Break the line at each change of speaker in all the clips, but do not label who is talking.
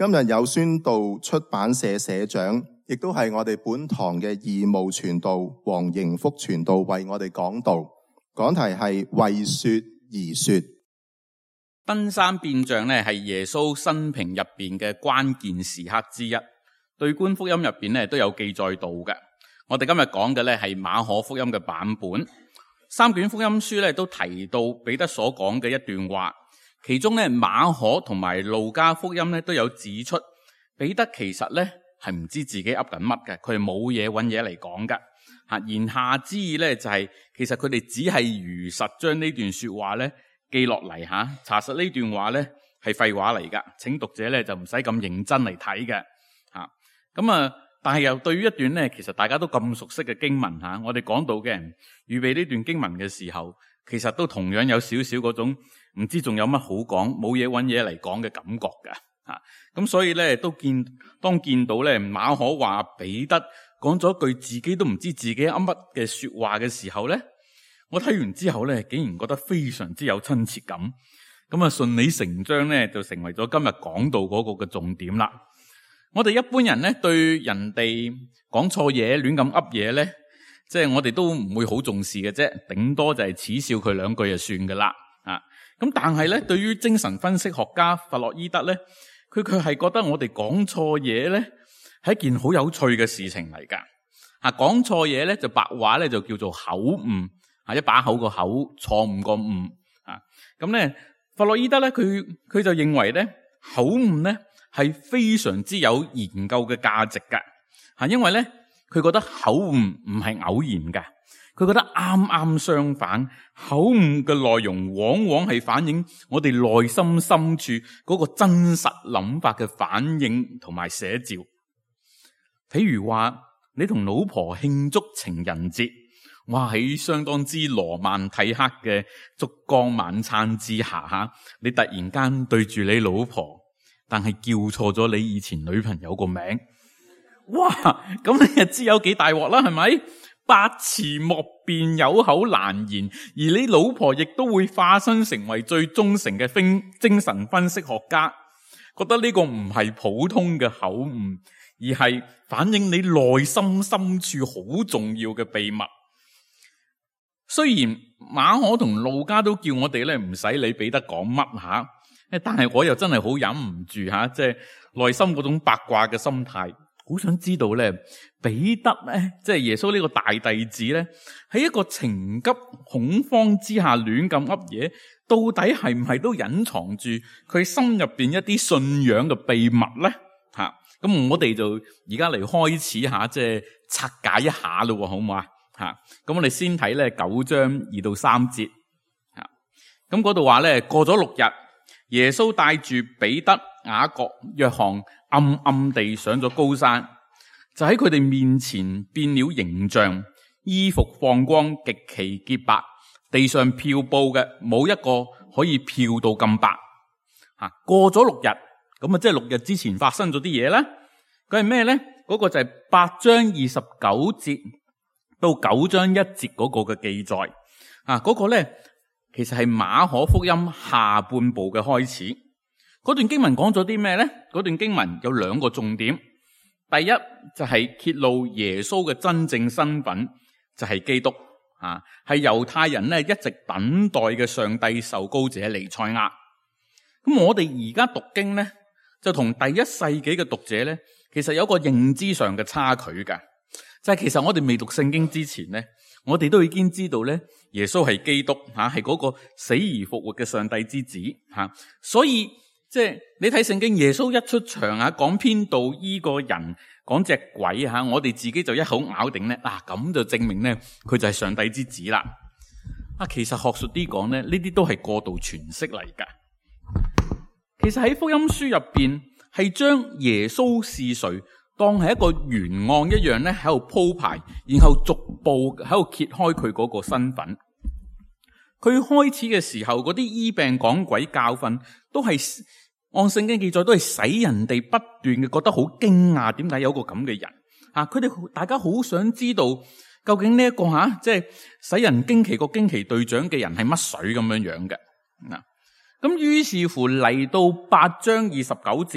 今日有宣道出版社社長，亦都係我哋本堂嘅義務傳道黃迎福傳道為我哋講道，講題係為說而說。
登山變像咧係耶穌生平入邊嘅關鍵時刻之一，對觀福音入邊咧都有記載到嘅。我哋今日講嘅咧係馬可福音嘅版本，三卷福音書咧都提到彼得所講嘅一段話。其中咧馬可同埋路加福音咧都有指出，彼得其實咧係唔知自己噏緊乜嘅，佢係冇嘢揾嘢嚟講噶。言下之意咧就係，其實佢哋只係如實將呢段說話咧記落嚟吓，查實呢段話咧係廢話嚟噶，請讀者咧就唔使咁認真嚟睇嘅吓。但係又對於一段咧其實大家都咁熟悉嘅經文吓，我哋講到嘅人預備呢段經文嘅時候，其實都同樣有少少嗰種唔知仲有乜好講，冇嘢揾嘢嚟講嘅感覺㗎吓。咁所以咧當見到咧馬可話彼得講咗句自己都唔知自己噏乜嘅說話嘅時候咧，我睇完之後咧竟然覺得非常之有親切感。咁順理成章咧就成為咗今日講道嗰個嘅重點啦。我哋一般人咧對人哋講錯嘢亂咁噏嘢咧，即係我哋都唔會好重視嘅啫，頂多就係恥笑佢兩句就算噶啦。咁但係咧，對於精神分析學家弗洛伊德咧，佢係覺得我哋講錯嘢咧係一件好有趣嘅事情嚟噶。講錯嘢咧就白話咧就叫做口誤，一把口個口，錯誤個誤。咁咧弗洛伊德咧佢就認為咧口誤咧係非常之有研究嘅價值噶。因為咧佢覺得口誤唔係偶然噶。佢覺得啱啱相反，口誤嘅內容往往係反映我哋內心深處嗰個真實諗法嘅反應同埋寫照。譬如話你同老婆慶祝情人節，哇，喺相當之羅曼蒂克嘅燭光晚餐之下你突然間對住你老婆，但係叫錯咗你以前女朋友個名，哇，咁你就知有幾大鑊啦，係咪？百詞莫辯，有口難言，而你老婆亦都會化身成為最忠誠嘅精神分析學家，覺得呢個唔係普通嘅口誤，而係反映你內心深處好重要嘅秘密。雖然馬可同路加都叫我哋咧唔使理彼得講乜但係我又真係好忍唔住即係內心嗰種八卦嘅心態。好想知道咧，彼得咧，即係耶穌呢個大弟子咧，喺一個情急恐慌之下亂咁噏嘢，到底係唔係都隱藏住佢心入邊一啲信仰嘅秘密咧？咁我哋就而家嚟開始即係拆解一下咯，好唔好啊？咁我哋先睇咧9章2到3節。咁嗰度話咧，過咗6日，耶穌帶住彼得、雅各、約翰暗暗地上咗高山，就喺佢哋面前變了形象，衣服放光，極其潔白，地上漂布嘅冇一個可以漂到咁白。過咗6日，咁即係6日之前發生咗啲嘢咧。佢係咩咧？嗰個就係8章29節到9章1節嗰個嘅記載。嗰個咧其實係馬可福音下半部嘅開始。嗰段經文講咗啲咩呢？嗰段經文有2個重點。第一就係揭露耶穌嘅真正身份，就係基督，係猶太人咧一直等待嘅上帝受膏者彌賽亞。咁我哋而家讀經呢，就同第1世紀嘅讀者呢，其實有個認知上嘅差距噶。就係其實我哋未讀聖經之前呢，我哋都已經知道呢，耶穌係基督，係嗰個死而復活嘅上帝之子，所以即係你睇聖經，耶穌一出場講編導醫個人，講隻鬼我哋自己就一口咬定咧，咁就證明咧佢就係上帝之子啦。其實學術啲講咧，呢啲都係過度詮釋嚟噶。其實喺福音書入邊係將耶穌是誰當係一個懸案一樣咧喺度鋪排，然後逐步喺度揭開佢嗰個身份。佢開始嘅時候嗰啲醫病講鬼教訓都係按聖經記載，都係使人哋不斷嘅覺得好驚訝，點解有個咁嘅人？佢哋大家好想知道究竟呢一個即係使人驚奇個驚奇隊長嘅人係乜水咁樣樣嘅。咁於是乎嚟到8章29節，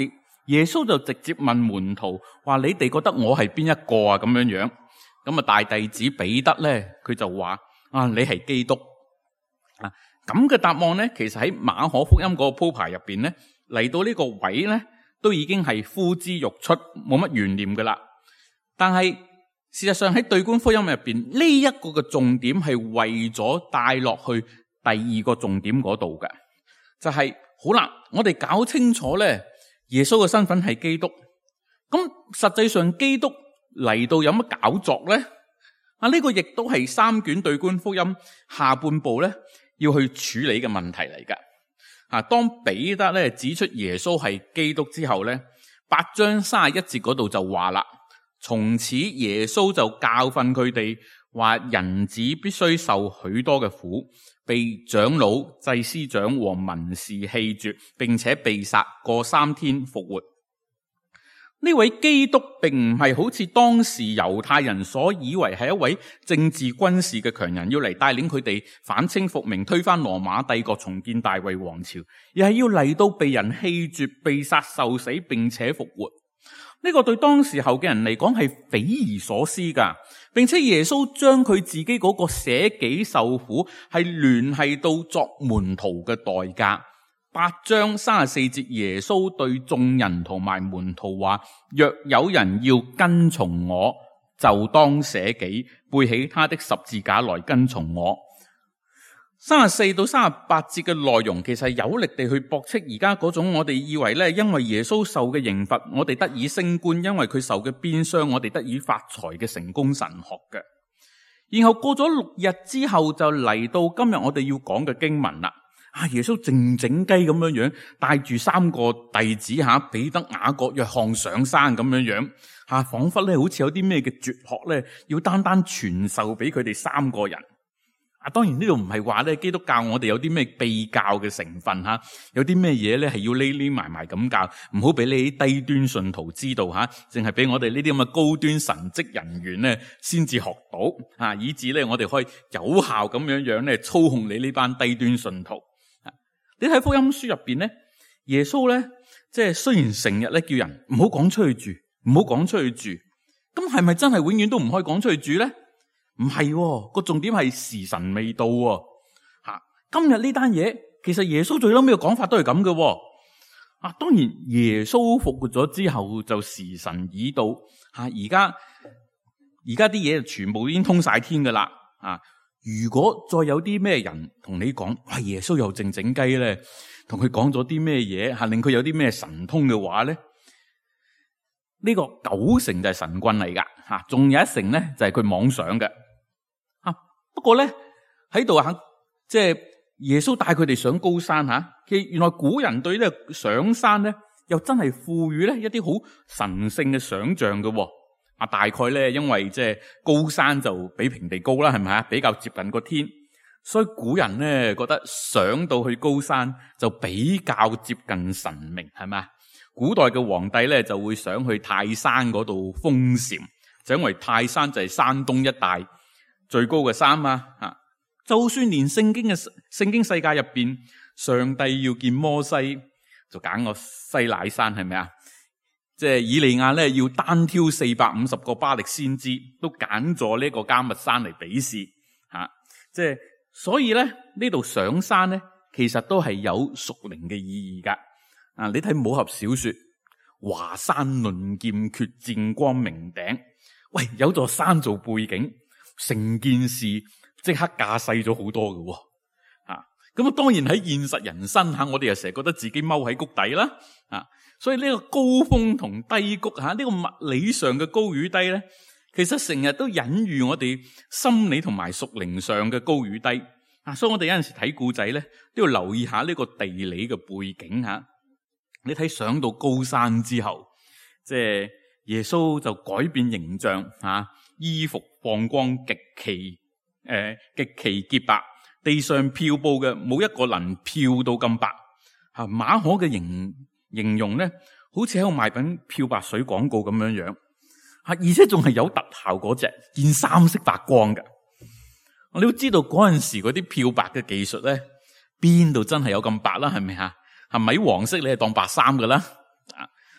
耶穌就直接問門徒話：你哋覺得我係邊一個啊？咁樣樣。咁啊，大弟子彼得咧，佢就話：啊，你係基督。啊，咁嘅答案咧，其實喺馬可福音嗰個鋪排入邊咧，嚟到呢個位咧，都已經係呼之欲出，冇乜懸念噶啦。但係事實上喺對觀福音入邊，呢一個嘅重點係為咗帶落去第二個重點嗰度嘅，就係好啦，我哋搞清楚咧，耶穌嘅身份係基督。咁實際上基督嚟到有乜搞作咧？啊，呢個亦都係三卷對觀福音下半部咧要去處理嘅問題嚟噶。啊，當彼得咧指出耶穌係基督之後咧，8章31節嗰度就話啦，從此耶穌就教訓佢哋話，人子必須受許多嘅苦，被長老、祭司長和文士棄絕，並且被殺，過3天復活。呢位基督並唔係好似當時猶太人所以為係一位政治軍事嘅強人，要嚟帶領佢哋反清復明，推翻羅馬帝國，重建大衛王朝，而係要嚟到被人棄絕、被殺、受死，並且復活。呢個對當時候嘅人嚟講係匪夷所思噶，並且耶穌將佢自己嗰個捨己受苦係聯繫到作門徒嘅代價。8章34節，耶穌對眾人同埋門徒話：若有人要跟從我，就當捨己，背起他的十字架來跟從我。34到38節嘅內容其實係有力地去駁斥而家嗰種我哋以為咧，因為耶穌受嘅刑罰，我哋得以升官；因為佢受嘅鞭傷，我哋得以發財嘅成功神學嘅。然後過咗6日之後，就嚟到今日我哋要講嘅經文啦。啊！耶穌靜靜雞咁樣樣，帶住3個弟子彼得、雅各、約翰上山咁樣樣，仿佛咧好似有啲咩嘅絕學咧，要單單傳授俾佢哋3個人。當然呢度唔係話咧基督教我哋有啲咩秘教嘅成分有啲咩嘢咧係要匿埋咁教，唔好俾你啲低端信徒知道淨係俾我哋呢啲咁嘅高端神職人員咧先至學到以致咧我哋可以有效咁樣樣咧操控你呢班低端信徒。你睇福音書入邊咧，耶穌咧即係雖然成日咧叫人唔好講出去住，唔好講出去住，咁係咪真係永遠都唔可以講出去住咧？唔係，個重點係時辰未到今日呢單嘢，其實耶穌最嬲尾嘅講法都係咁嘅。當然耶穌復活咗之後就時辰已到而家啲嘢全部已經通晒天噶啦如果再有啲咩人同你講，耶穌又靜靜雞咧，同佢講咗啲咩嘢令佢有啲咩神通嘅話咧，呢個9成就係神棍嚟噶仲有1成咧就係佢妄想嘅不過咧喺度即係耶穌帶佢哋上高山其實原來古人對呢個上山咧又真係賦予咧一啲好神聖嘅想象嘅大概咧因為即係高山就比平地高啦，係咪比較接近個天，所以古人咧覺得上到去高山就比較接近神明，係咪古代嘅皇帝咧就會想去泰山嗰度封禪，就因為泰山就係山東一帶最高嘅山就算連聖經世界入邊，上帝要見摩西就揀個西乃山，係咪即係以利亞咧要單挑450個巴力先知，都揀咗呢個迦密山嚟比試即係所以咧呢度上山咧其實都係有屬靈嘅意義噶你睇武俠小說華山論劍決戰光明頂，喂有座山做背景，成件事即刻架勢咗好多嘅咁當然喺現實人生我哋又成日覺得自己踎喺谷底啦所以呢個高峰同低谷呢個物理上嘅高與低咧，其實成日都隱喻我哋心理同埋屬靈上嘅高與低所以我哋有陣時睇故仔咧，都要留意下呢個地理嘅背景你睇上到高山之後，即係耶穌就改變形象衣服放光，極其潔白，地上漂布嘅冇一個能漂到咁白馬可嘅形容咧，好似喺度賣緊漂白水廣告咁樣樣而且仲係有特效嗰隻，件衫色白光嘅。你都知道嗰陣時嗰啲漂白嘅技術咧，邊度真係有咁白啦？係咪米黃色你係當白衫噶啦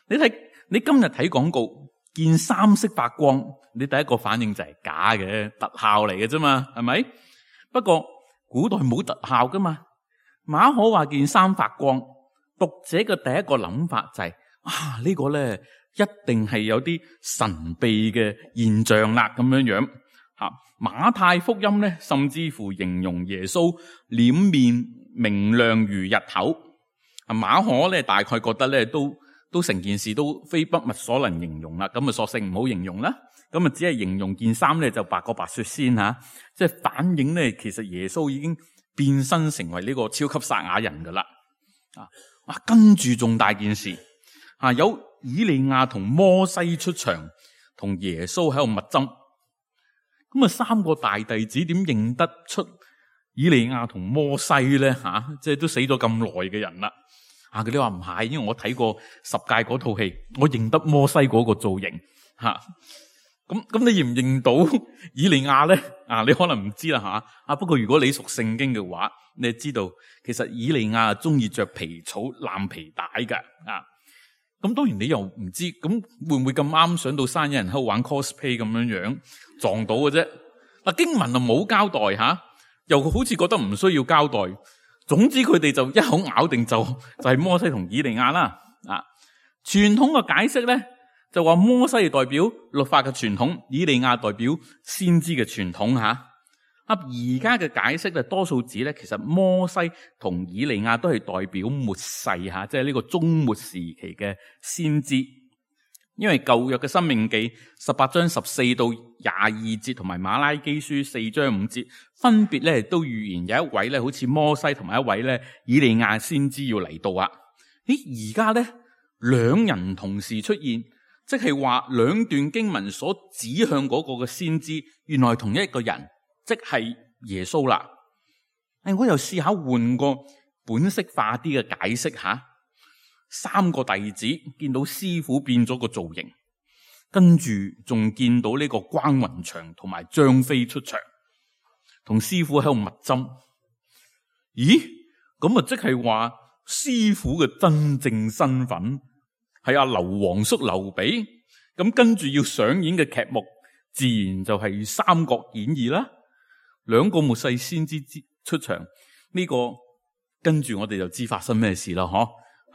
你今日睇廣告，件衫識發光，你第一個反應就係假嘅，特效嚟嘅啫嘛，係咪？不過古代冇特效噶嘛，馬可話件衫發光，讀者嘅第一個諗法就係呢個咧一定係有啲神秘嘅現象啦，咁樣馬太福音咧，甚至乎形容耶穌臉面明亮如日頭。馬可咧大概覺得咧都成件事都非筆墨所能形容啦，咁啊索性唔好形容啦，咁啊只係形容件衫咧就白過白雪仙吓，即係反映咧其實耶穌已經變身成為呢個超級撒亞人噶啦。跟住仲大件事有以利亞同摩西出場，同耶穌喺度密針。咁啊三個大弟子點認得出以利亞同摩西咧即係都死咗咁耐嘅人啦。佢哋話唔係，因為我睇過十誡嗰套戲，我認得摩西嗰個造型咁你認唔認到以利亞咧？你可能唔知啦不過如果你熟聖經嘅話，你就知道其實以利亞中意着皮草藍皮帶㗎咁當然你又唔知，咁會唔會咁啱上到山有人喺度玩 cosplay 咁樣撞到嘅啫？經文啊冇交代又好似覺得唔需要交代。總之佢哋就一口咬定就係摩西同以利亞啦。傳統嘅解釋咧就話摩西係代表律法嘅傳統，以利亞代表先知嘅傳統而家嘅解釋咧多數指咧其實摩西同以利亞都係代表末世即係呢個終末時期嘅先知。因為舊約嘅申命記18章14到22節同埋馬拉基書4章5節分別咧都預言有一位咧好似摩西同埋一位咧以利亞先知要嚟到而家咧兩人同時出現，即係話兩段經文所指向嗰個嘅先知原來同一個人，即係耶穌啦。我又試下換個本色化啲嘅解釋三個弟子見到師傅變咗個造型，跟住仲見到呢個關雲長同埋張飛出場，同師傅喺度密針。咦？咁啊，即係話師傅嘅真正身份係阿劉皇叔劉備，咁跟住要上演嘅劇目，自然就係《三國演義》啦。兩個末世先知出場，呢個跟住我哋就知發生咩事啦，嗬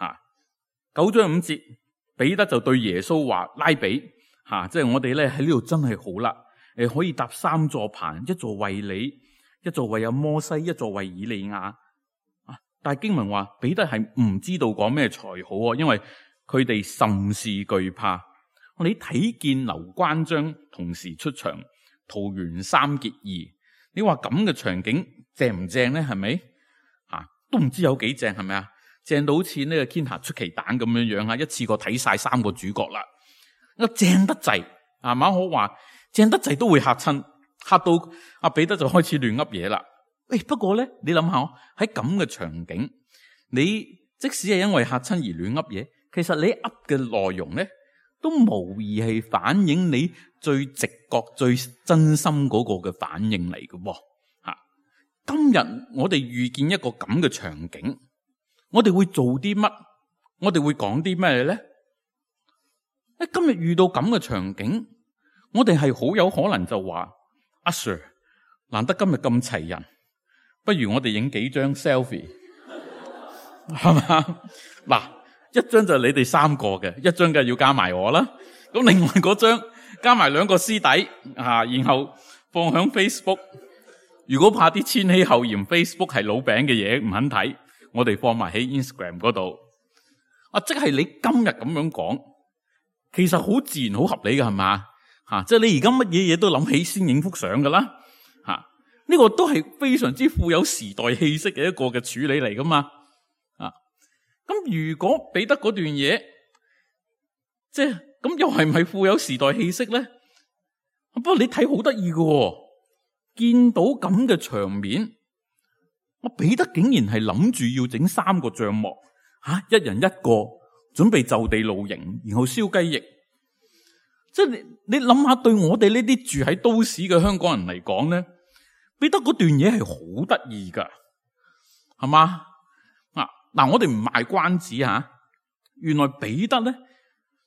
？9章5節，彼得就對耶穌話：拉比，即係我哋咧喺呢度真係好啦，可以搭3座棚，一座為你，一座為阿摩西，一座為以利亞。但係經文話彼得係唔知道講咩才好，因為佢哋甚是懼怕。你睇見劉關張同時出場，桃園三結義，你話咁嘅場景正唔正咧？係咪？都唔知有幾正，係咪啊？正到好似呢個天下出奇蛋咁樣一次過睇晒3個主角啦。正得滯馬可話正得滯都會嚇親，嚇到阿彼得就開始亂噏嘢啦。不過咧，你諗下喺咁嘅場景，你即使係因為嚇親而亂噏嘢，其實你噏嘅內容咧都無疑係反映你最直覺、最真心嗰個嘅反應嚟嘅。今日我哋遇見一個咁嘅場景，我哋會做啲乜？我哋會講啲咩咧？今日遇到咁嘅場景，我哋係好有可能就話：阿 Sir， 難得今日咁齊人，不如我哋影幾張 selfie， 係嘛？嗱，一張就係你哋3個嘅，一張梗係要加埋我啦。咁另外嗰張加埋2個師弟然後放響 Facebook。如果怕啲千禧後嫌 Facebook 係老餅嘅嘢唔肯睇，我哋放埋喺 Instagram 嗰度。即係你今日咁樣講，其實好自然好合理嘅，係嘛？即係你而家乜嘢嘢都諗起先影幅相噶啦。呢個都係非常之富有時代氣息嘅一個嘅處理嚟噶嘛。咁如果彼得嗰段嘢，即係咁又係唔係富有時代氣息咧？不過你睇好得意嘅。見到咁嘅場面，彼得竟然係諗住要整3個帳幕，一人一個，準備就地露營，然後燒雞翼。即係你諗下，對我哋呢啲住喺都市嘅香港人嚟講咧，彼得嗰段嘢係好得意噶，係嘛？嗱，我哋唔賣關子原來彼得咧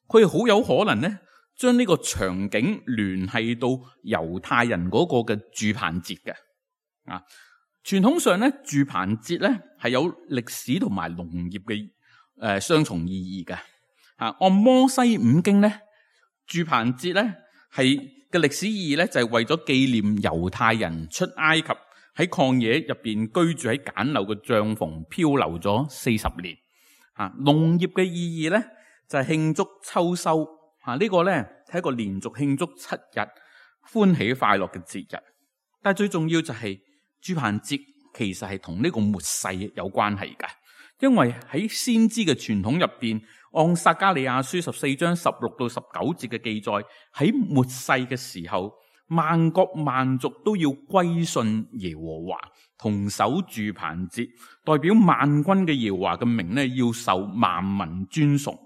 佢好有可能咧將呢個場景聯繫到猶太人嗰個嘅住棚節嘅。傳統上咧住棚節咧係有歷史同埋農業嘅雙重意義嘅。按摩西五經咧，住棚節咧係嘅歷史意義咧就係為咗紀念猶太人出埃及喺曠野入邊居住喺簡陋嘅帳篷漂流咗40年。農業嘅意義咧就係慶祝秋收。呢個咧係一個連續慶祝7日歡喜快樂嘅節日。但係最重要就係住棚節其實係同呢個末世有關係㗎，因為喺先知嘅傳統入邊，按撒迦利亞書14章16到19節嘅記載，喺末世嘅時候，萬國萬族都要歸順耶和華，同守住棚節，代表萬軍嘅耶和華嘅名咧要受萬民尊崇。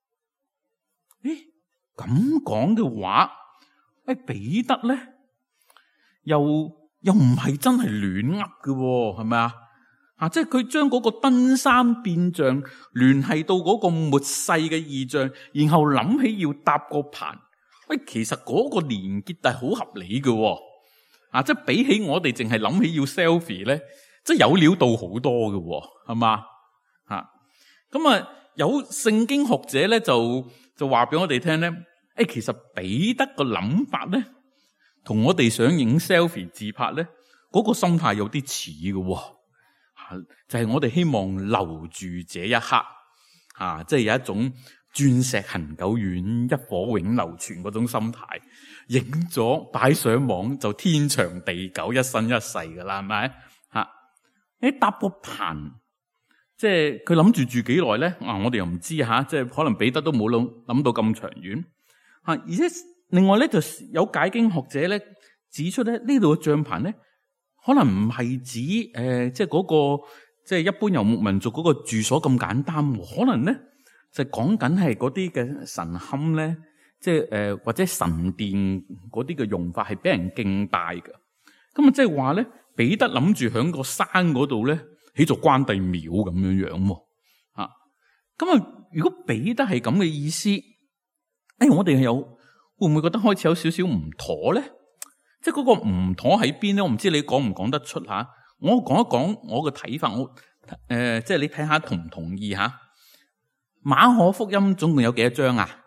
咁講嘅話，彼得咧又唔係真係亂噏嘅，係咪啊？即係佢將嗰個登山變像聯繫到嗰個末世嘅異象，然後諗起要搭個棚。其實嗰個連結係好合理嘅。即係比起我哋淨係諗起要 selfie 咧，即係有料到好多嘅，係嘛？咁有聖經學者咧就話俾我哋聽咧，其實彼得個諗法咧，同我哋想影 selfie 自拍咧，嗰個心態有啲似嘅，就係我哋希望留住這一刻，即係有一種鑽石恆久遠，一顆永流傳嗰種心態，影咗擺上網就天長地久，一生一世噶啦，係咪？搭個棚。即係佢諗住住幾耐咧？我哋又唔知吓，即係可能彼得都冇諗到咁長遠。而且另外咧，就有解經學者咧指出咧，呢度嘅帳棚咧，可能唔係指即係嗰個即係一般游牧民族嗰個住所咁簡單，可能咧就講緊係嗰啲嘅神龕咧，即係或者神殿嗰啲嘅用法係俾人敬拜嘅。咁即係話咧，彼得諗住響個山嗰度咧，起座關帝廟咁樣樣。如果彼得係咁嘅意思，我哋會唔會覺得開始有少少唔妥咧？即係嗰個唔妥喺邊咧？我唔知你講唔講得出吓。我講一講我嘅睇法，即係你睇下同唔同意吓？馬可福音總共有幾多章啊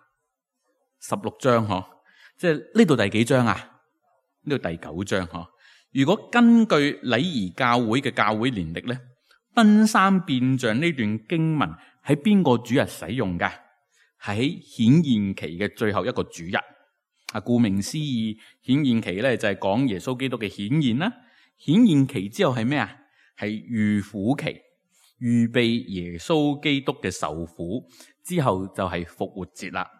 ？16章嗬，即係呢度第幾章啊？呢度第9章嗬。如果根據禮儀教會嘅教會年曆咧，登山變像呢段經文喺邊個主日使用嘅？係喺顯現期嘅最後一個主日。顧名思義，顯現期咧就係講耶穌基督嘅顯現啦。顯現期之後係咩啊？係預苦期，預備耶穌基督嘅受苦，之後就係復活節啦。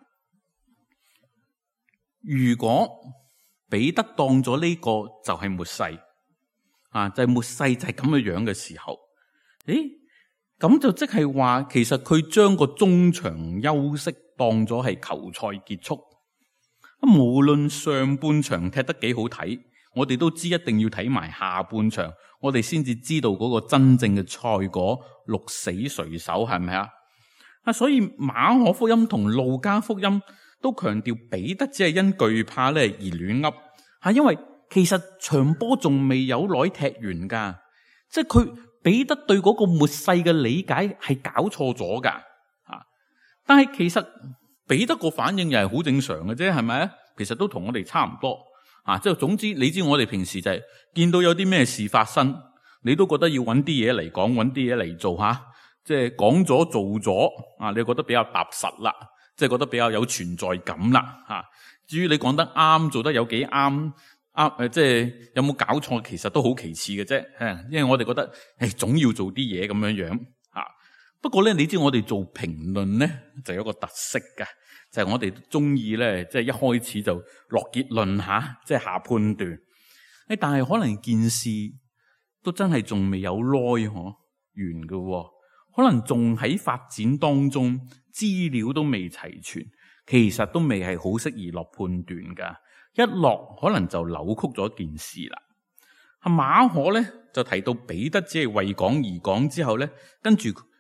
如果彼得當咗呢個就係末世，就係末世就係咁嘅樣嘅時候，咁就即係話，其實佢將個中場休息當咗係球賽結束。無論上半場踢得幾好睇，我哋都知一定要睇埋下半場，我哋先至知道嗰個真正嘅賽果，鹿死誰手，係咪啊？所以馬可福音同路加福音都強調彼得只係因懼怕咧而亂噏，因為其實場波仲未有耐踢完噶，即係佢彼得對嗰個末世嘅理解係搞錯咗噶，但係其實彼得個反應又係好正常嘅啫，係咪啊？其實都同我哋差唔多，即係總之，你知我哋平時就係見到有啲咩事發生，你都覺得要揾啲嘢嚟講，揾啲嘢嚟做吓，即係講咗做咗，你覺得比較踏實啦，即係覺得比較有存在感啦，至於你講得啱，做得有幾啱，即係有冇搞錯，其實都好其次嘅啫，因為我哋覺得總要做啲嘢咁樣樣。不過咧，你知我哋做評論咧就有一個特色嘅，就係我哋中意咧，即係一開始就落結論吓，即係下判斷。但係可能件事都真係仲未有耐完嘅，可能仲喺發展當中，資料都未齊全，其實都未係好適宜落判斷噶。一落可能就扭曲咗件事啦。馬可咧就提到彼得只係為講而講之後咧，跟住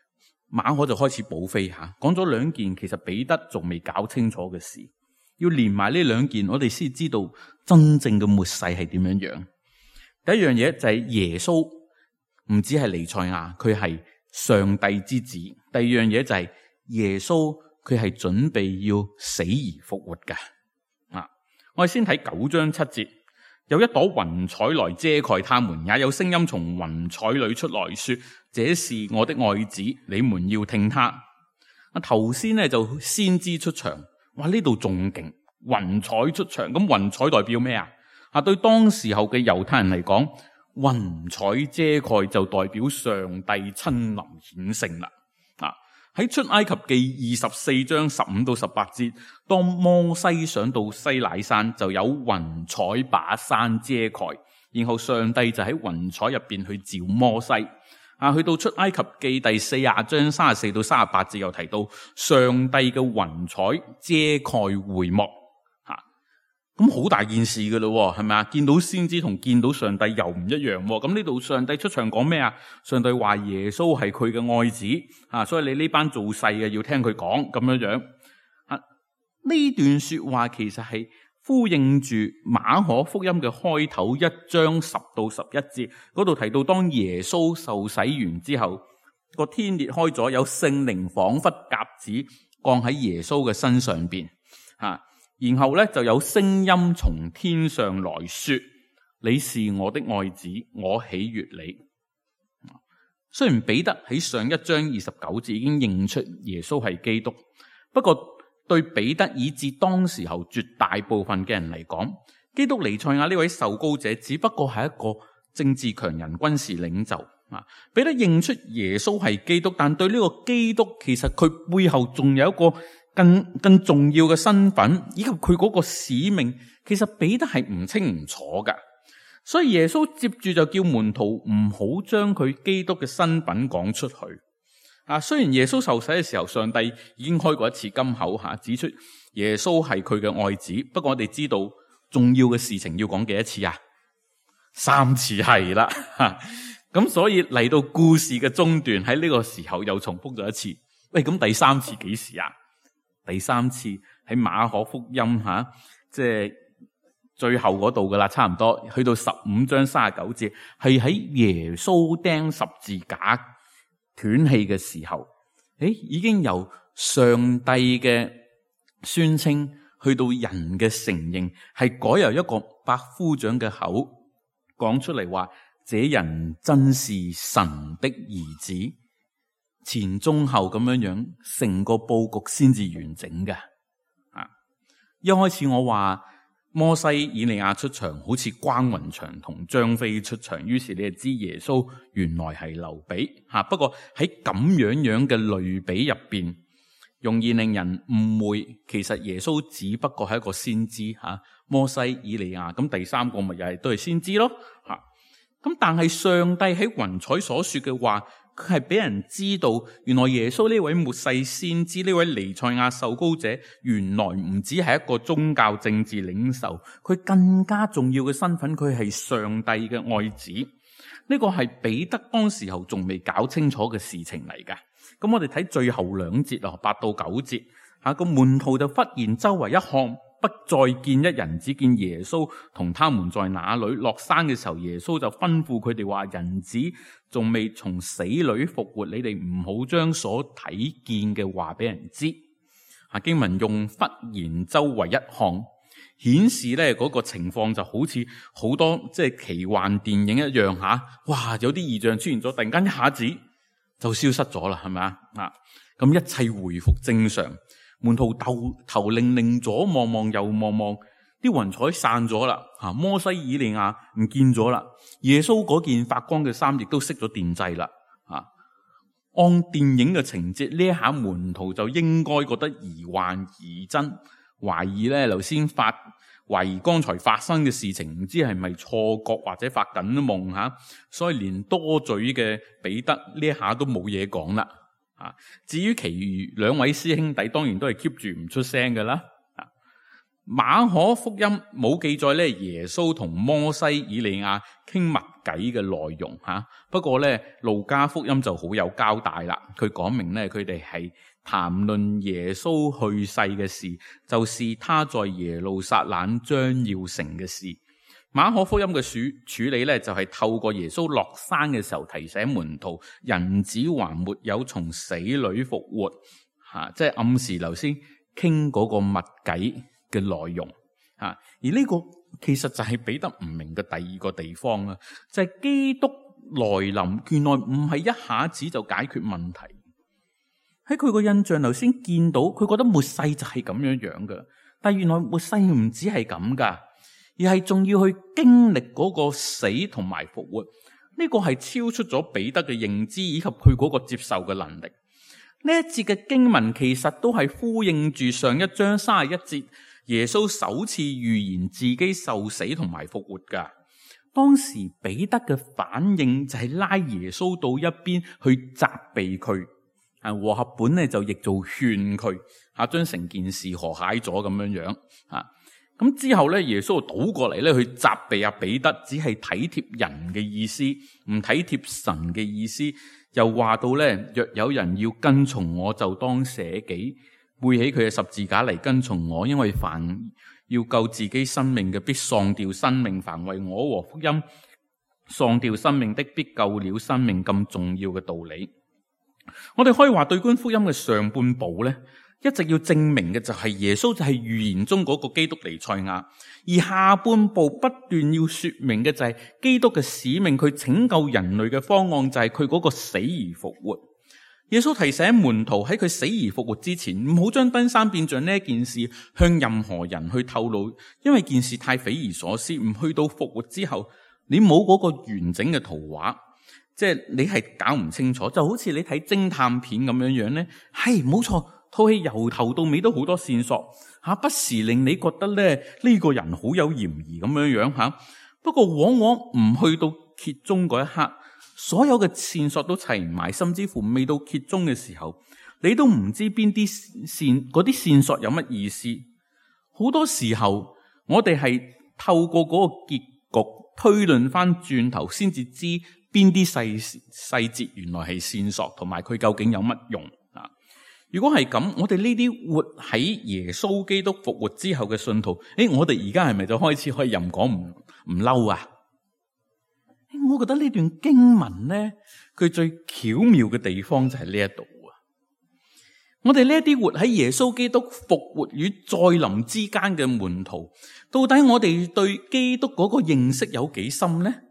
馬可就開始補飛吓，講咗兩件其實彼得仲未搞清楚嘅事，要連埋呢兩件，我哋先知道真正嘅末世係點樣樣。第一樣嘢就係耶穌唔止係彌賽亞，佢係上帝之子。第二樣嘢就係耶穌佢係準備要死而復活嘅。我哋先睇9章7節，有一朵雲彩來遮蓋他們，也有聲音從雲彩裏出來說：這是我的愛子，你們要聽他。頭先咧就先知出場，哇呢度仲勁，雲彩出場，咁雲彩代表咩啊？對當時候嘅猶太人嚟講，雲彩遮蓋就代表上帝親臨顯聖啦。喺出埃及記24章15到18節，當摩西上到西乃山，就有雲彩把山遮蓋，然後上帝就喺雲彩入邊去召摩西。去到出埃及記第40章34到38節又提到上帝嘅雲彩遮蓋會幕。咁好大件事㗎咯，係咪啊？見到先知同見到上帝又唔一樣。咁呢度上帝出場講咩啊？上帝話耶穌係佢嘅愛子，所以你呢班做細嘅要聽佢講咁樣樣。呢段說話其實係呼應住馬可福音嘅開頭1章10到11節嗰度提到，當耶穌受洗完之後，個天裂開咗，有聖靈仿佛鴿子降喺耶穌嘅身上邊。然後咧就有聲音從天上來說：你是我的愛子，我喜悅你。雖然彼得喺上1章29節已經認出耶穌係基督，不過對彼得以至當時候絕大部分嘅人嚟講，基督彌賽亞呢位受膏者只不過係一個政治強人、軍事領袖。彼得認出耶穌係基督，但對呢個基督其實佢背後仲有一個更重要嘅身份，以及佢嗰個使命，其實彼得係唔清唔楚噶。所以耶穌接住就叫門徒唔好將佢基督嘅身份講出去。雖然耶穌受洗嘅時候，上帝已經開過一次金口指出耶穌係佢嘅愛子，不過我哋知道重要嘅事情要講幾多次啊？3次係啦。咁所以嚟到故事嘅中段，喺呢個時候又重複咗一次。喂，咁第3次幾時啊？第3次喺馬可福音即係最後嗰度噶啦，差唔多去到15章39節，係喺耶穌釘十字架斷氣嘅時候，已經由上帝嘅宣稱去到人嘅承認，係改由一個百夫長嘅口講出嚟話：這人真是神的兒子。前中後咁樣樣，成個佈局先至完整嘅。一開始我話摩西、以利亞出場，好似關雲長同張飛出場，於是你就知耶穌原來係劉備。不過喺咁樣嘅類比入邊，容易令人誤會，其實耶穌只不過係一個先知。摩西、以利亞，咁第3個咪又係都係先知咯。咁但係上帝喺雲彩所說嘅話，佢係俾人知道，原來耶穌呢位末世先知，呢位彌賽亞受膏者，原來唔只係一個宗教政治領袖，佢更加重要嘅身份，佢係上帝嘅愛子。呢個係彼得當時候仲未搞清楚嘅事情嚟㗎。咁我哋睇最後2節8到9節，個門徒就忽然周圍一看，不再見一人，只見耶穌同他們在那裏。落山嘅時候，耶穌就吩咐佢哋話：人子仲未從死裏復活，你哋唔好將所睇見嘅話俾人知。經文用忽然周圍一看，顯示咧嗰個情況就好似好多即係奇幻電影一樣哇！有啲異象出現咗，突然間一下子就消失咗啦，係咪啊？咁一切回復正常。門徒頭擰擰左望望右望望，啲雲彩散咗啦。摩西、以利亞唔見咗啦。耶穌嗰件發光嘅衫亦都熄咗電掣啦。按電影嘅情節，呢一下門徒就應該覺得疑幻疑真，懷疑咧懷疑剛才發生嘅事情唔知係咪錯覺或者發緊夢。所以連多嘴嘅彼得呢一下都冇嘢講啦。至於其餘2位師兄弟，當然都係 keep 住唔出聲㗎啦。馬可福音冇記載咧，耶穌同摩西、以利亞傾密計嘅內容吓。不過咧，路加福音就好有交代啦，佢講明咧佢哋係談論耶穌去世嘅事，就是他在耶路撒冷將要成嘅事。馬可福音嘅處理咧，就係透過耶穌落山嘅時候提醒門徒，人子還沒有從死裏復活，即係暗示頭先傾嗰個密計嘅內容。而呢個其實就係彼得唔明嘅第二個地方啦，就係基督來臨原來唔係一下子就解決問題。喺佢個印象頭先見到，佢覺得末世就係咁樣樣嘅，但原來末世唔止係咁噶，而係仲要去經歷嗰個死同埋復活。呢個係超出咗彼得嘅認知以及佢嗰個接受嘅能力。呢一節嘅經文其實都係呼應住上一章31節耶穌首次預言自己受死同埋復活噶。當時彼得嘅反應就係拉耶穌到一邊去責備佢，和合本咧就譯做勸佢，將成件事和諧咗咁樣樣。咁之後咧，耶穌倒過嚟咧去責備阿彼得，只係體貼人嘅意思，唔體貼神嘅意思。又話到咧，若有人要跟從我，就當捨己，背起佢嘅十字架嚟跟從我。因為凡要救自己生命嘅，必喪掉生命；凡為我和福音喪掉生命的，必救了生命。咁重要嘅道理，我哋可以話對觀福音嘅上半部咧，一直要證明嘅就係耶穌就係預言中嗰個基督彌賽亞，而下半部不斷要說明嘅就係基督嘅使命，佢拯救人類嘅方案就係佢嗰個死而復活。耶穌提醒門徒喺佢死而復活之前，唔好將登山變像呢一件事向任何人去透露，因為件事太匪夷所思，唔去到復活之後，你冇嗰個完整嘅圖畫，即係你係搞唔清楚，就好似你睇偵探片咁樣樣咧，係冇錯。套戲由頭到尾都好多線索，不時令你覺得咧呢個人好有嫌疑咁樣樣。不過往往唔去到揭盅嗰一刻，所有嘅線索都齊唔埋，甚至乎未到揭盅嘅時候，你都唔知邊啲嗰啲線索有乜意思。好多時候我哋係透過嗰個結局推論翻轉頭，先至知邊啲細節原來係線索，同埋佢究竟有乜用。如果係咁，我哋呢啲活喺耶穌基督復活之後嘅信徒，我哋而家係咪就開始可以任講唔嬲啊？我覺得呢段經文咧，佢最巧妙嘅地方就係呢一度啊！我哋呢一啲活喺耶穌基督復活與再臨之間嘅門徒，到底我哋對基督嗰個認識有幾深呢？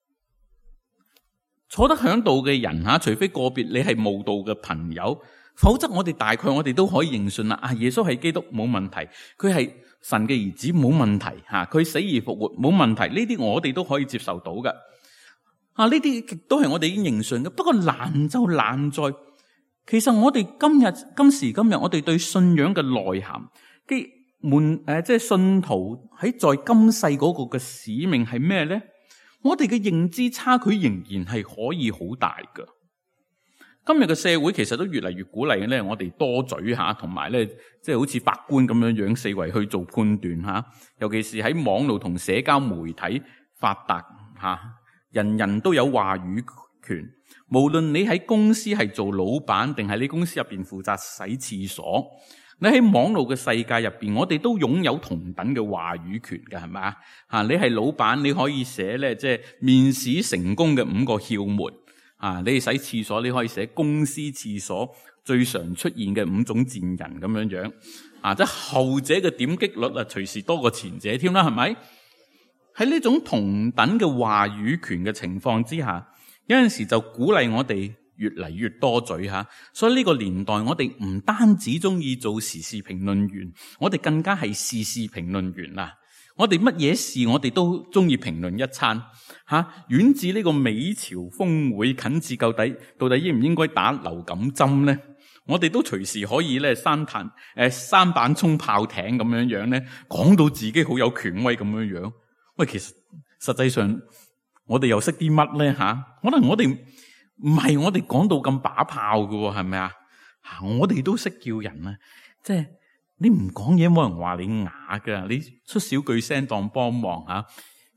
坐得響度嘅人除非個別你係慕道嘅朋友，否則我哋大概我哋都可以認信啦。耶穌係基督冇問題，佢係神嘅兒子冇問題，佢死而復活冇問題，呢啲我哋都可以接受到嘅。呢啲亦都係我哋已經認信嘅。不過難就難在，其實我哋今時今日，我哋對信仰嘅內涵，即係信徒喺在今世嗰個嘅使命係咩咧？我哋嘅認知差距仍然係可以好大噶。今日嘅社會其實都越嚟越鼓勵咧，我哋多嘴同埋咧，即係好似法官咁樣樣四圍去做判斷。尤其是喺網絡同社交媒體發達人人都有話語權。無論你喺公司係做老闆，定係你公司入邊負責洗廁所，你喺網絡嘅世界入邊，我哋都擁有同等嘅話語權嘅，係咪啊？你係老闆，你可以寫咧，即係面試成功嘅5個竅門。你洗廁所，你可以寫公司廁所最常出現嘅5種賤人咁樣樣。即係後者嘅點擊率隨時多過前者添啦，係咪？喺呢種同等嘅話語權嘅情況之下，有陣時就鼓勵我哋越嚟越多嘴。所以呢個年代我哋唔單止中意做時事評論員，我哋更加係時事評論員啦。我哋乜嘢事我哋都中意評論一餐。遠至呢個美朝峰會，近至到底應唔應該打流感針咧？我哋都隨時可以咧三板衝炮艇咁樣樣咧，講到自己好有權威咁樣樣。喂，其實實際上我哋又識啲乜咧？可能我哋唔係我哋講到咁把炮㗎，係咪啊？我哋都識叫人啊，即係你唔講嘢，冇人話你啞噶，你出少句聲當幫忙。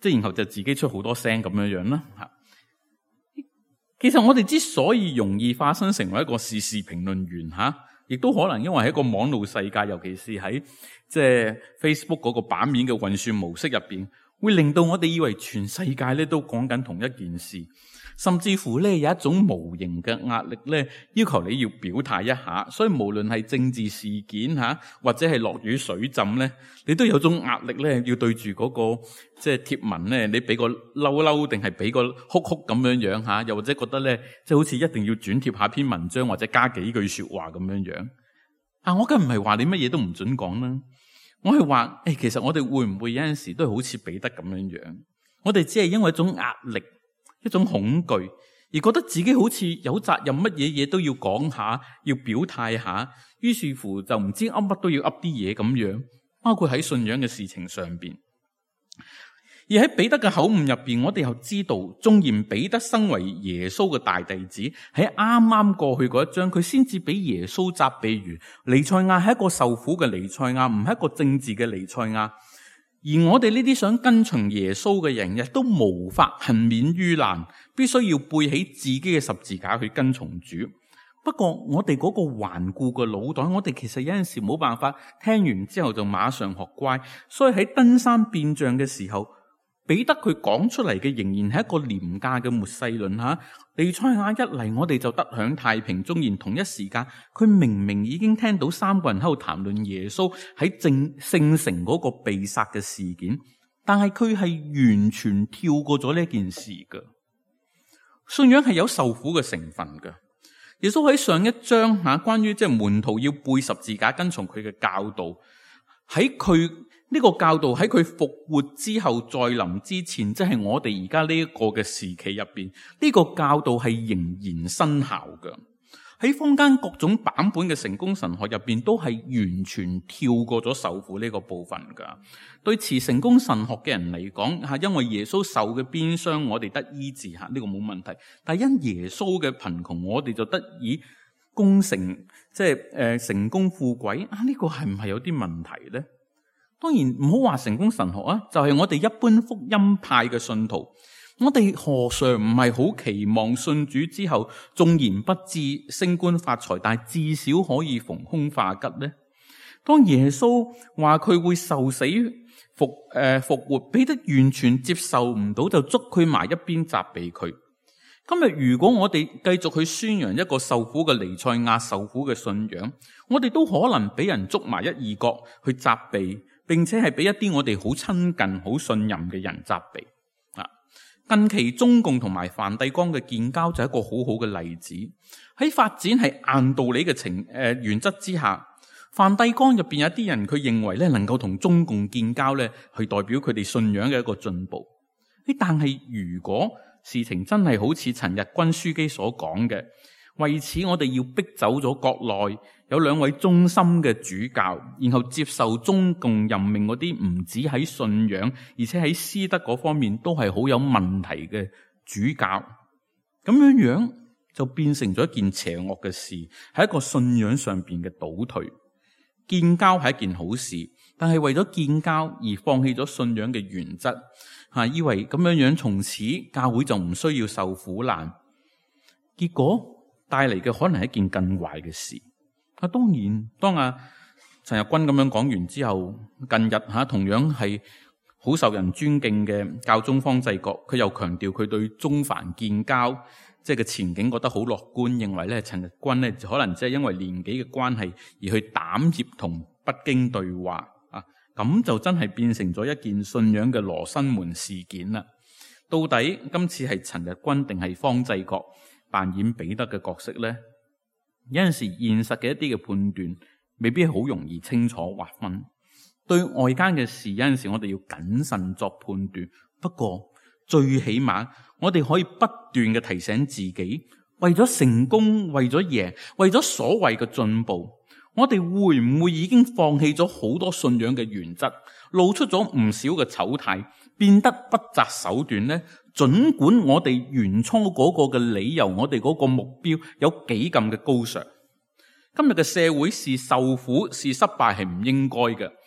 然後就自己出好多聲咁樣樣啦吓。其實我哋之所以容易化身成為一個時事評論員吓，亦都可能因為喺一個網絡世界，尤其是喺即係 Facebook 嗰個版面嘅運算模式入邊，會令到我哋以為全世界咧都講緊同一件事。甚至乎咧有一種無形嘅壓力咧，要求你要表態一下。所以無論係政治事件吓，或者係落雨水浸咧，你都有種壓力咧，要對住嗰個即係貼文咧，你俾個嬲定係俾個哭咁樣樣吓，又或者覺得咧，即係好似一定要轉貼下篇文章或者加幾句說話咁樣樣。我梗唔係話你乜嘢都唔准講啦，我係話其實我哋會唔會有陣時都係好似彼得咁樣樣？我哋只係因為一種壓力，一種恐懼，而覺得自己好似有責任，乜嘢嘢都要講下，要表態下，於是乎就唔知噏乜都要噏啲嘢咁樣，包括喺信仰嘅事情上邊。而喺彼得嘅口誤入邊，我哋又知道，縱然彼得身為耶穌嘅大弟子，喺啱啱過去嗰一章，佢先至俾耶穌責備如彌賽亞係一個受苦嘅彌賽亞，唔係一個政治嘅彌賽亞。而我哋呢啲想跟隨耶穌嘅人，亦都無法幸免於難，必須要背起自己嘅十字架去跟從主。不過我哋嗰個頑固嘅腦袋，我哋其實有陣時冇辦法聽完之後就馬上學乖，所以喺登山變像嘅時候，彼得佢講出嚟嘅仍然係一個廉價嘅末世論吓。彌賽亞一嚟，我哋就得享太平。縱然同一時間，佢明明已經聽到三個人喺度談論耶穌喺聖城嗰個被殺嘅事件，但係佢係完全跳過咗呢件事噶。信仰係有受苦嘅成分噶。耶穌喺上一章關於即係門徒要背十字架跟從佢嘅教導，喺佢呢個教導喺佢復活之後再臨之前，即係我哋而家呢一個嘅時期入邊，呢個教導係仍然生效嘅。喺坊間各種版本嘅成功神學入邊，都係完全跳過咗受苦呢個部分噶。對持成功神學嘅人嚟講，因為耶穌受嘅鞭傷，我哋得醫治呢個冇問題。但係因耶穌嘅貧窮，我哋就得以功成，即係成功富貴。呢個係唔係有啲問題咧？當然唔好話成功神學就係我哋一般福音派嘅信徒，我哋何嘗唔係好期望信主之後，縱然不至升官發財，但係至少可以逢凶化吉呢？當耶穌話佢會受死復活，彼得完全接受唔到，就捉佢埋一邊責備佢。今日如果我哋繼續去宣揚一個受苦嘅彌賽亞、受苦嘅信仰，我哋都可能俾人捉埋一二角去責備，並且係俾一啲我哋好親近、好信任嘅人責備。近期中共同埋梵蒂岡嘅建交就係一個好好嘅例子。喺發展係硬道理嘅原則之下，梵蒂岡入邊有啲人佢認為咧能夠同中共建交咧，係代表佢哋信仰嘅一個進步。但係如果事情真係好似陳日君樞機所講嘅，為此我哋要逼走咗國內有兩位忠心嘅主教，然後接受中共任命嗰啲唔止喺信仰，而且喺師德嗰方面都係好有問題嘅主教，咁樣就變成咗一件邪惡嘅事，係一個信仰上邊嘅倒退。建交係一件好事，但係為咗建交而放棄咗信仰嘅原則，以為咁樣從此教會就唔需要受苦難，結果帶嚟嘅可能係一件更壞嘅事。當然，當陳日君咁樣講完之後，近日同樣係好受人尊敬嘅教宗方濟各，佢又強調佢對中梵建交即係嘅前景覺得好樂觀，認為咧陳日君咧可能只係因為年紀嘅關係而去膽怯同北京對話咁就真係變成咗一件信仰嘅羅生門事件啦。到底今次係陳日君定係方濟各扮演彼得嘅角色呢？有陣時現實嘅一啲嘅判斷未必好容易清楚劃分。對外間嘅事，有陣時我哋要謹慎作判斷。不過最起碼我哋可以不斷嘅提醒自己，為咗成功，為咗贏，為咗所謂嘅進步，我哋會唔會已經放棄咗好多信仰嘅原則，露出咗唔少嘅醜態，變得不擇手段呢？儘管我哋原初嗰個嘅理由，我哋嗰個目標有幾咁嘅高尚，今日嘅社會是受苦是失敗係唔應該嘅。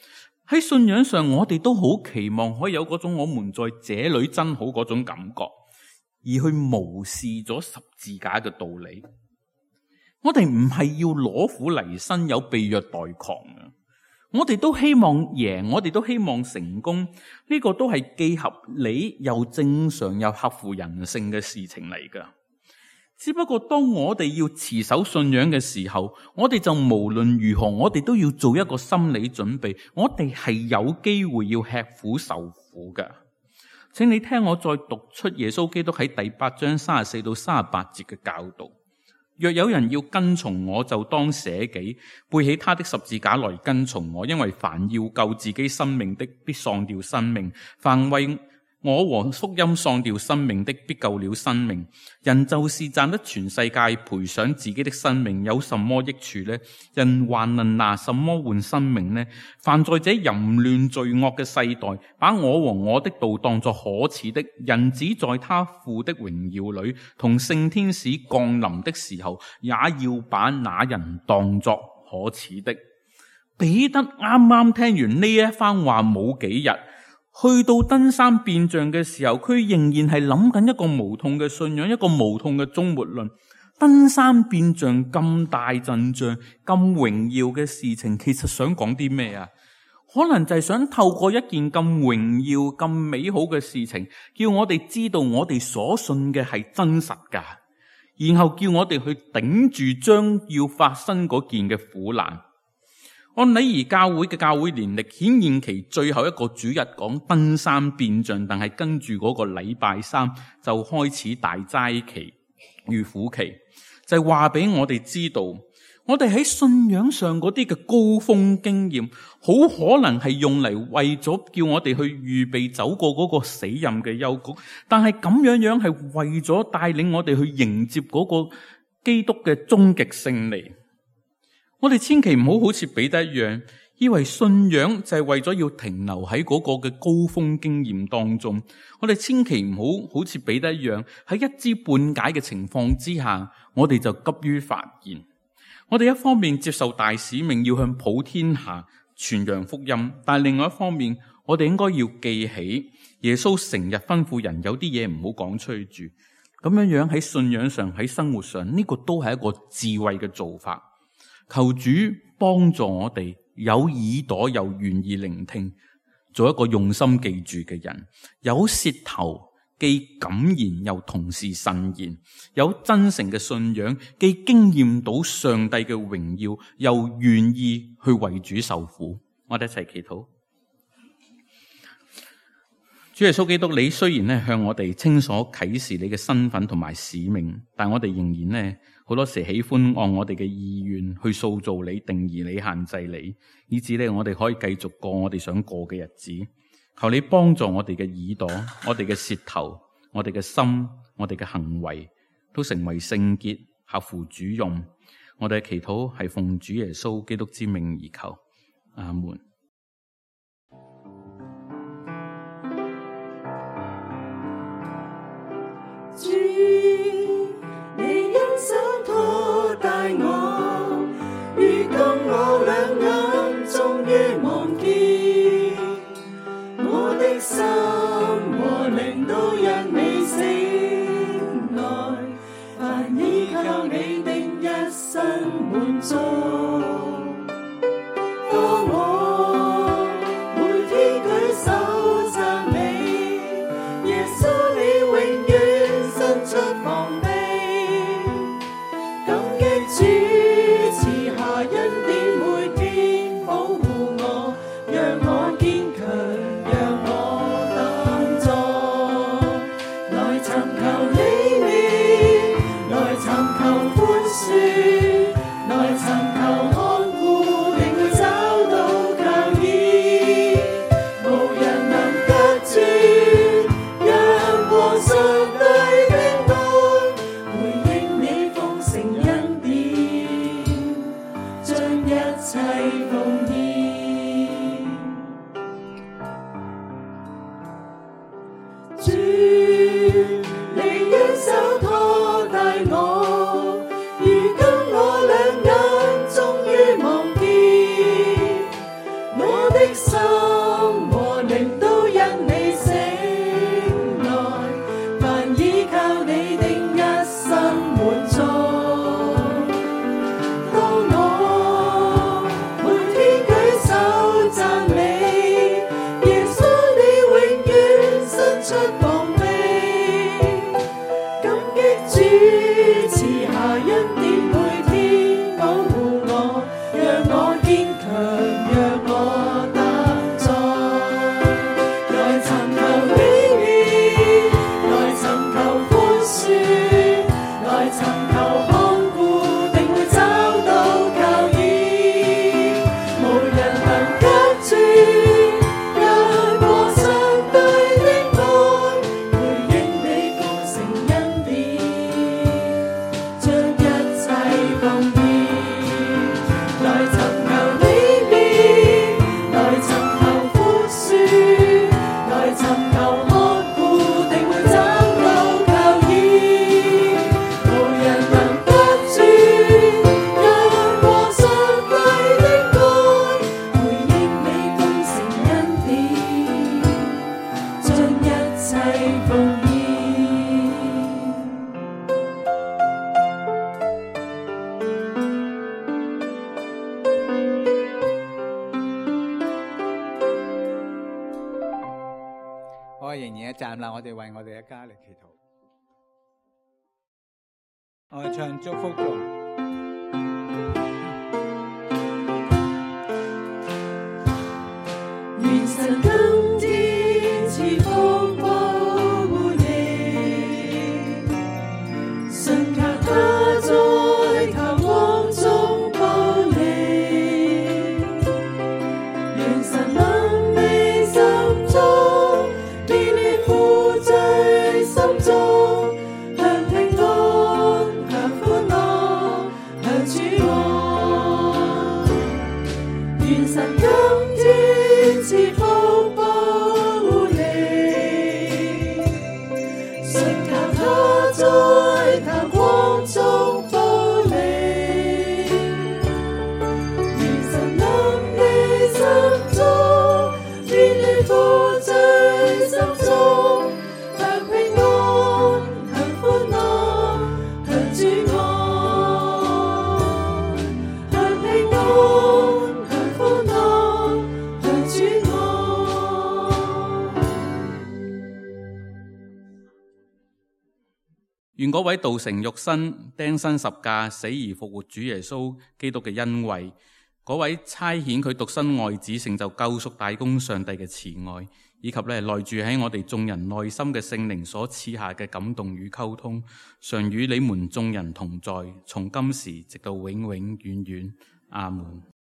喺信仰上，我哋都好期望可以有嗰種我們在這裏真好嗰種感覺，而去無視咗十字架嘅道理。我哋唔係要攞苦嚟辛，有被虐待狂啊！我哋都希望贏，我哋都希望成功，呢個都係既合理又正常又合乎人性嘅事情嚟噶。只不過當我哋要持守信仰嘅時候，我哋就無論如何，我哋都要做一個心理準備，我哋係有機會要吃苦受苦噶。請你聽我再讀出耶穌基督喺第8章34到38節嘅教導。若有人要跟從我，就當捨己，背起他的十字架來跟從我。因為凡要救自己生命的，必喪掉生命；凡為我和福音喪掉生命的，必救了生命。人就是賺得全世界，賠上自己的生命，有什麼益處呢？人還能拿什麼換生命呢？凡在這淫亂罪惡嘅世代，把我和我的道當作可恥的，人子在他父的榮耀裏，同聖天使降臨的時候，也要把那人當作可恥的。彼得啱啱聽完呢一番話冇幾日，去到登山變像嘅時候，佢仍然係諗緊一個無痛嘅信仰，一個無痛嘅終末論。登山變像咁大陣仗、咁榮耀嘅事情，其實想講啲咩啊？可能就係想透過一件咁榮耀、咁美好嘅事情，叫我哋知道我哋所信嘅係真實噶，然後叫我哋去頂住將要發生嗰件嘅苦難。按禮儀教會嘅教會年曆顯現期最後一個主日講登山變像，但係跟住嗰個禮拜3就開始大齋期與苦期，就係話俾我哋知道，我哋喺信仰上嗰啲嘅高峰經驗，好可能係用嚟為咗叫我哋去預備走過嗰個死蔭嘅幽谷，但係咁樣係為咗帶領我哋去迎接嗰個基督嘅終極勝利。我哋千祈唔好好似彼得一樣，以為信仰就係為咗要停留喺嗰個嘅高峰經驗當中。我哋千祈唔好好似彼得一樣，喺一知半解嘅情況之下，我哋就急於發言。我哋一方面接受大使命，要向普天下傳揚福音，但係另外一方面，我哋應該要記起耶穌成日吩咐人有啲嘢唔好講出去住。咁樣喺信仰上，喺生活上，呢個都係一個智慧嘅做法。求主幫助我哋有耳朵又願意聆聽，做一個用心記住嘅人，有舌頭既敢言又同時慎言，有真誠嘅信仰，既經驗到上帝嘅榮耀，又願意去為主受苦。我哋一齊祈禱。主耶穌基督，你雖然向我哋清楚啟示你嘅身份同埋使命，但我哋仍然好多時喜歡按我哋嘅意願去塑造你、定義你、限制你，以致我哋可以繼續過我哋想過嘅日子。求你幫助我哋嘅耳朵、我哋嘅舌頭、我哋嘅心、我哋嘅行為，都成為聖潔、合乎主用。我哋嘅祈禱係奉主耶穌基督之名而求，阿門。
主，你一手拖帶我，如今我兩眼終於望見，我的心和靈都因你醒來，凡依靠你的一生滿足。當我心和靈都因你醒來，凡依靠你定一生滿足。當我每天舉手讚美，耶穌你永遠伸出膀臂，感激主賜下恩典每天保護我，讓我堅強，讓我擔載。來尋求你面，來尋求寬恕，來尋求看顧，定會找到靠倚。無人能隔絕，讓我相對的愛，回應你豐盛恩典，將一切奉獻。來尋求你面，來尋求寬恕，來尋求看顧，定會找到靠倚。無人能隔絕，讓我相對的愛，回應你豐盛恩典，將一切奉獻。
我哋仍然一站立，我哋為我哋嘅家嚟祈禱。我哋唱祝福頌。
願神今天賜福保護你，信靠他在求光中保你。願神臨你心中，變亂負罪心中，向平安，向歡樂，向主愛。願神今天賜福保護你，信靠他在求光中保你。願神臨你心中，變亂負罪心中，向平安，向歡樂，向主愛。向平安，向歡樂，向主愛。
願嗰位道成肉身、釘身十架、死而復活主耶穌基督嘅恩惠，嗰位差遣佢獨生愛子成就救贖大功上帝嘅慈愛，以及內住喺我哋眾人內心嘅聖靈所賜下嘅感動與溝通，常與你們眾人同在，從今時直到永永遠遠。阿門。